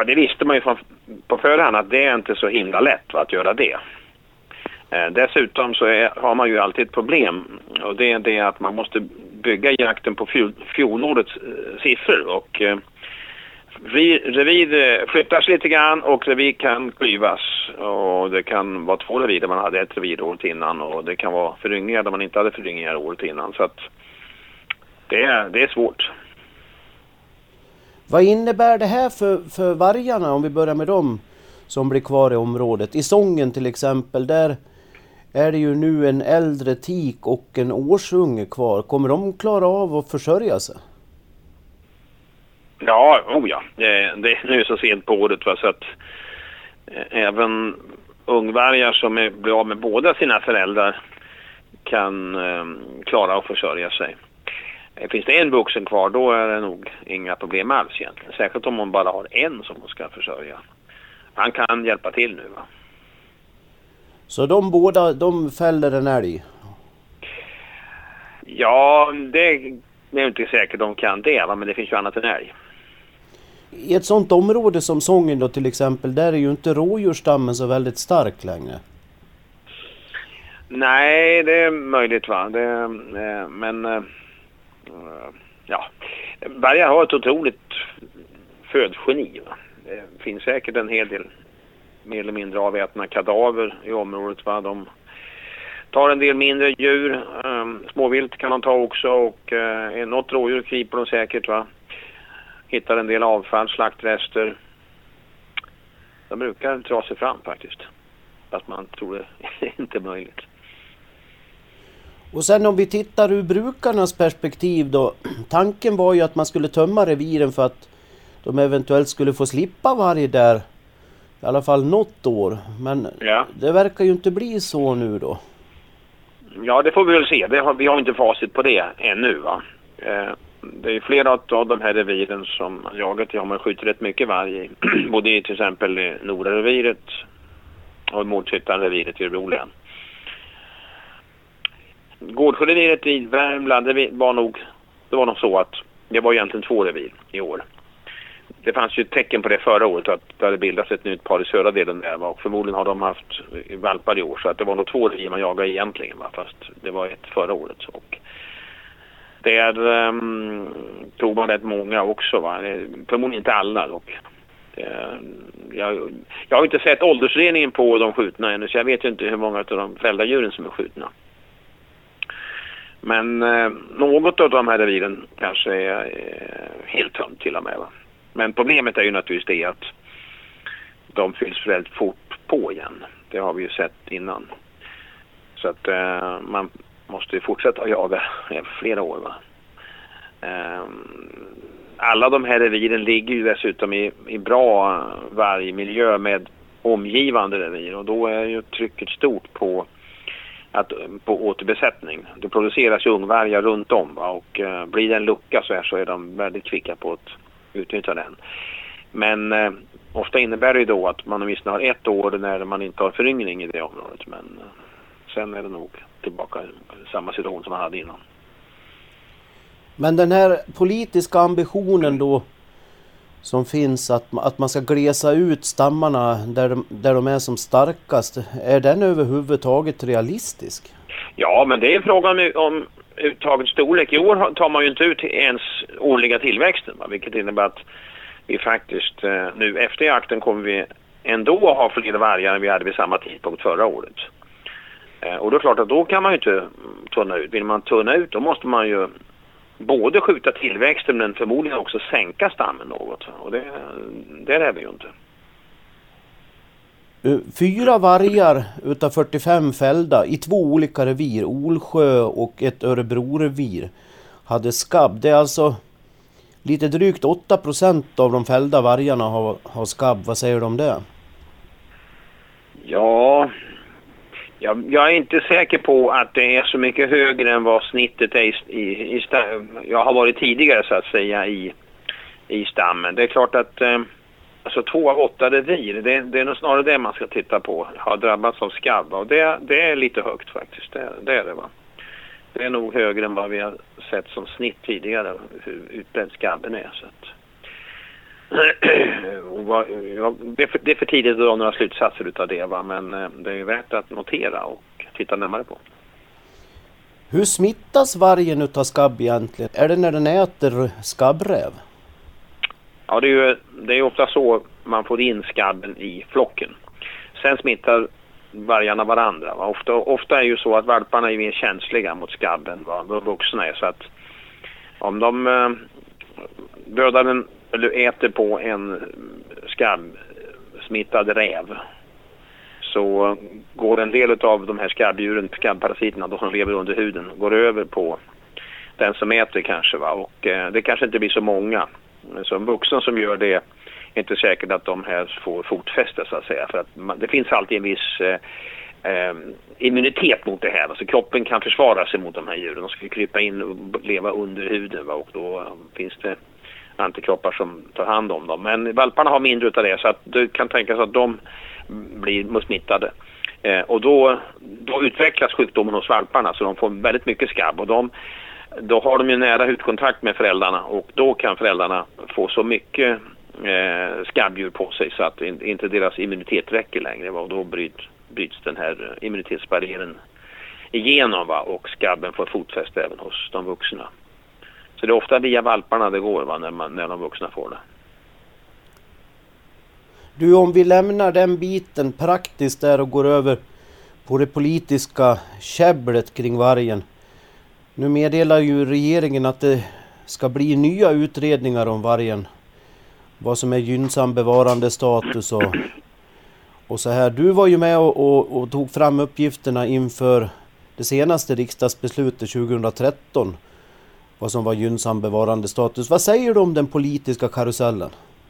Ja, det visste man ju på förhand att det är inte så himla lätt att göra det. Dessutom så har man ju alltid ett problem, och det är det att man måste bygga jakten på fjolårets siffror, och revir flyttas lite grann och revir kan klyvas, och det kan vara 2 revir där man hade ett revir året innan, och det kan vara föryngringar där man inte hade föryngringar året innan, så att det är svårt. Vad innebär det här för vargarna, om vi börjar med dem som blir kvar i området? I Sången till exempel, där är det ju nu en äldre tik och en årsunge kvar. Kommer de klara av att försörja sig? Ja, det är nu så sent på året, va, så att även ungvargar som blir av med båda sina föräldrar kan klara att försörja sig. Finns det en vuxen kvar, då är det nog inga problem alls egentligen. Särskilt om man bara har en som man ska försörja. Han kan hjälpa till nu, va. Så de båda, de fäller en älg? Ja, det är inte säkert de kan det, va? Men det finns ju annat än älg. I ett sånt område som Sången då till exempel, där är ju inte rådjursstammen så väldigt stark längre. Nej, det är möjligt, va. Vargar har ett otroligt födgeni, va. Det finns säkert en hel del mer eller mindre avätna kadaver i området, va. De tar en del mindre djur, småvilt kan de ta också, och något rådjur kryper de säkert, va. Hittar en del avfall, slaktrester. De brukar dra sig fram faktiskt, fast man tror det inte är möjligt. Och sen om vi tittar ur brukarnas perspektiv då, tanken var ju att man skulle tömma reviren för att de eventuellt skulle få slippa varje där, i alla fall något år. Men ja, det verkar ju inte bli så nu då. Ja, det får vi väl se. Vi har inte facit på det ännu, va. Det är flera av de här reviren som jagat har man skjutit rätt mycket varg i. Både i till exempel Nordareviret och Mårdsyttan-reviret i Örebro län. Gårdsjöreviret i Värmland, det var nog så att det var egentligen 2 revir i år. Det fanns ju tecken på det förra året, att det hade bildats ett nytt par i södra delen där, och förmodligen har de haft valpar i år, så att det var nog 2 revir man jagade egentligen, va? Fast det var ett förra året. Och där tog man rätt många också, va? Förmodligen inte alla dock. Jag har inte sett åldersreningen på de skjutna ännu, så jag vet ju inte hur många av de fällda djuren som är skjutna. Men något av de här reviren kanske är helt tömt till och med, va? Men problemet är ju naturligtvis det att de fylls väldigt fort på igen. Det har vi ju sett innan. Så att man måste ju fortsätta att jaga flera år, va? Alla de här reviren ligger ju dessutom i bra vargmiljö med omgivande revir, och då är ju trycket stort på återbesättning. Det produceras ju ungvargar runt om, va? Och blir det en lucka så är de väldigt kvicka på att utnyttja den. Men ofta innebär det ju då att man åtminstone har 1 år när man inte har föryngring i det området, men sen är det nog tillbaka i samma situation som man hade innan. Men den här politiska ambitionen då som finns att man ska glesa ut stammarna där de är som starkast, är den överhuvudtaget realistisk? Ja, men det är frågan om uttagets storlek. I år tar man ju inte ut ens årliga tillväxten, va? Vilket innebär att vi faktiskt nu efter jakten kommer vi ändå ha fler vargar än vi hade vid samma tidpunkt förra året. Och det är klart att då kan man ju inte tunna ut. Vill man tunna ut, då måste man ju både skjuta tillväxten men förmodligen också sänka stammen något. Och det är vi ju inte. 4 vargar utav 45 fällda i 2 olika revir, Olsjö och ett Örebro-revir, hade skabb. Det är alltså lite drygt 8% av de fällda vargarna har skabb. Vad säger du om det? Ja, jag är inte säker på att det är så mycket högre än vad snittet är jag har varit tidigare så att säga i stammen. Det är klart att alltså 2 av 8 revir, det är nog snarare det man ska titta på. Har drabbats av skabb, och det är lite högt faktiskt. Det är det, va. Det är nog högre än vad vi har sett som snitt tidigare, hur utbredd skabben är. Så att, Det är för tidigt att dra några slutsatser utav det, va? Men det är ju värt att notera och titta närmare på. Hur smittas vargen utav skabb egentligen? Är det när den äter skabbräv? Ja, det är ju ofta så man får in skabben i flocken. Sen smittar vargarna varandra. Va? Ofta är ju så att valparna är mer känsliga mot skabben vad vuxna är. Så att om de dödar den eller äter på en skabbsmittad räv, så går en del av de här skabbdjuren, skabbparasiterna, de som lever under huden, går över på den som äter kanske. Va? Och det kanske inte blir så många. Så en vuxen som gör det är inte säkert att de här får fotfäste, så att säga. För att det finns alltid en viss immunitet mot det här. Alltså kroppen kan försvara sig mot de här djuren. De ska krypa in och leva under huden. Va? Och då finns det antikroppar som tar hand om dem. Men valparna har mindre utav det, så att det kan tänkas att de blir smittade. Och då utvecklas sjukdomen hos valparna, så de får väldigt mycket skabb. Och då har de ju nära hudkontakt med föräldrarna, och då kan föräldrarna få så mycket skabbdjur på sig så att inte deras immunitet räcker längre. Va? Och då bryts den här immunitetsbarriären igenom, va? Och skabben får fotfäste även hos de vuxna. Så det är ofta via valparna det går, va? När de vuxna får det. Du, om vi lämnar den biten praktiskt där och går över på det politiska käbblet kring vargen. Nu meddelar ju regeringen att det ska bli nya utredningar om vargen. Vad som är gynnsam bevarandestatus och så här. Du var ju med och tog fram uppgifterna inför det senaste riksdagsbeslutet 2013. Vad som var gynnsam bevarandestatus. Vad säger du om den politiska karusellen?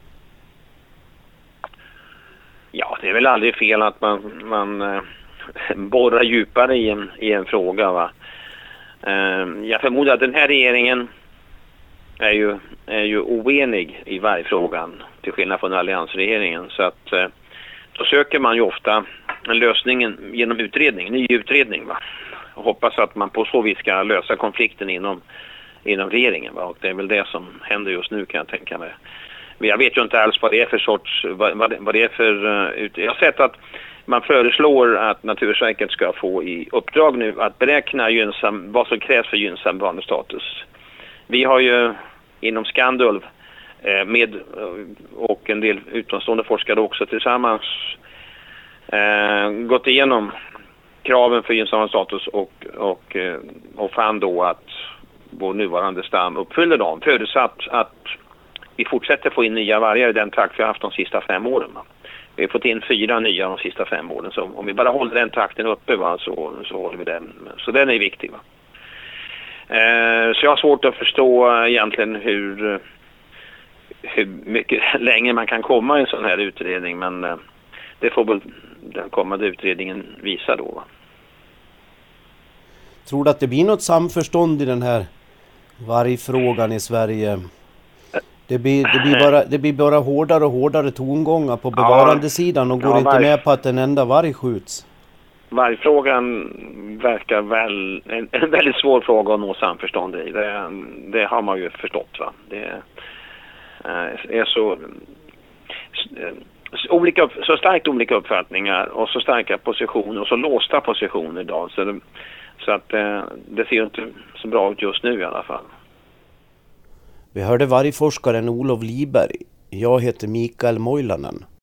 Ja, det är väl aldrig fel att man borrar djupare i en fråga, va? Jag förmodar att den här regeringen är ju oenig i varje frågan, till skillnad från alliansregeringen. Så att då söker man ju ofta en lösning genom ny utredning, va? Och hoppas att man på så vis ska lösa konflikten inom regeringen, va? Och det är väl det som händer just nu, kan jag tänka mig. Men jag vet ju inte alls vad det är för sorts, vad det är för jag har sett att man föreslår att Naturvårdsverket ska få i uppdrag nu att beräkna vad som krävs för gynnsam bevarandestatus. Vi har ju inom Skandulv och en del utomstående forskare också tillsammans gått igenom kraven för gynnsam status och fann då att vår nuvarande stam uppfyller dem, förutsatt att vi fortsätter få in nya vargar i den takt vi har haft de sista 5 åren. Va? Vi har fått in 4 nya de sista 5 åren. Så om vi bara håller den takten uppe, va, så håller vi den. Så den är viktig. Va? Så jag har svårt att förstå egentligen hur mycket länge man kan komma i en sån här utredning. Men det får väl den kommande utredningen visa då. Va? Tror du att det blir något samförstånd i den här vargfrågan i Sverige? Det blir bara hårdare och hårdare tongångar på bevarandesidan och går inte med på att en enda varg skjuts. Vargfrågan verkar väl en väldigt svår fråga att nå samförstånd i. Det har man ju förstått, va. Det är så starkt olika uppfattningar och så starka positioner och så låsta positioner idag. Så att det ser ju inte så bra ut just nu i alla fall. Vi hörde vargforskaren Olof Liberg. Jag heter Mikael Moilanen.